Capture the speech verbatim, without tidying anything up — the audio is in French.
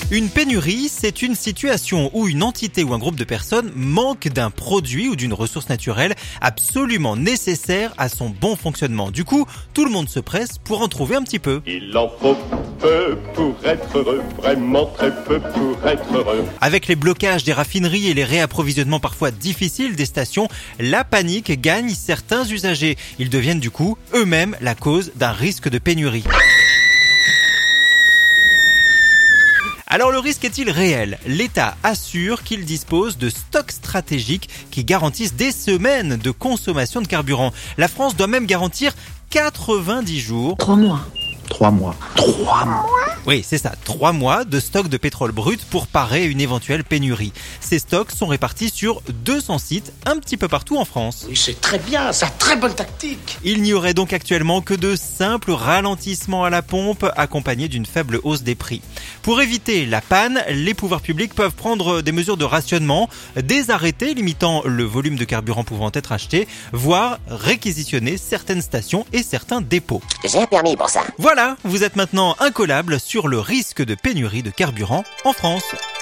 Une pénurie, c'est une situation où une entité ou un groupe de personnes manque d'un produit ou d'une ressource naturelle absolument nécessaire à son bon fonctionnement. Du coup, tout le monde se presse pour en trouver un petit peu. Il en faut peu pour être heureux, vraiment très peu pour être heureux. Avec les blocages des raffineries et les réapprovisionnements parfois difficiles des stations, la panique gagne certains usagers. Ils deviennent du coup eux-mêmes la cause d'un risque de pénurie. Alors le risque est-il réel ? L'État assure qu'il dispose de stocks stratégiques qui garantissent des semaines de consommation de carburant. La France doit même garantir quatre-vingt-dix jours. Trois mois. Trois mois. Trois mois. Oui, c'est ça, trois mois de stock de pétrole brut pour parer une éventuelle pénurie. Ces stocks sont répartis sur deux cents sites un petit peu partout en France. Oui, c'est très bien, c'est très bonne tactique. Il n'y aurait donc actuellement que de simples ralentissements à la pompe accompagnés d'une faible hausse des prix. Pour éviter la panne, les pouvoirs publics peuvent prendre des mesures de rationnement, des arrêtés limitant le volume de carburant pouvant être acheté, voire réquisitionner certaines stations et certains dépôts. J'ai un permis pour ça. Voilà, vous êtes maintenant incollable sur le risque de pénurie de carburant en France.